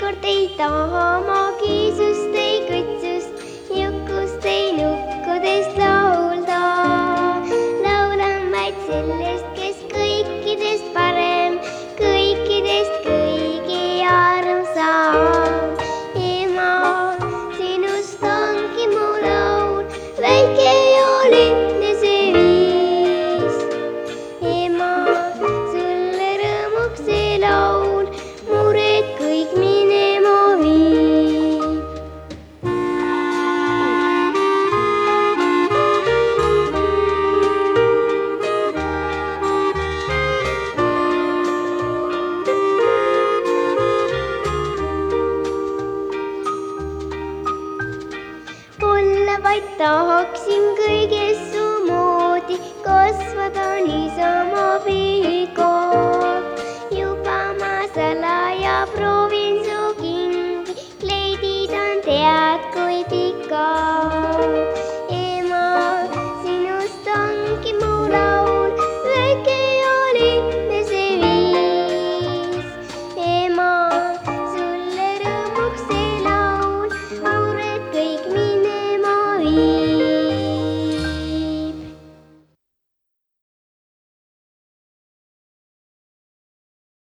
kord ei taha ma kiisust, ei kõtsust, jõkust, ei nukkudest laulda. Laulan vaid sellest, kes kõikidest parem, kõikidest kõige armsam. Ema, sinust ongi mu laul, väike ja lihtne see viis. Ema, sulle rõõmuks see laul, mured kõik minema viib. Olla vaid tahaksin kõiges su moodi, kasvada niisama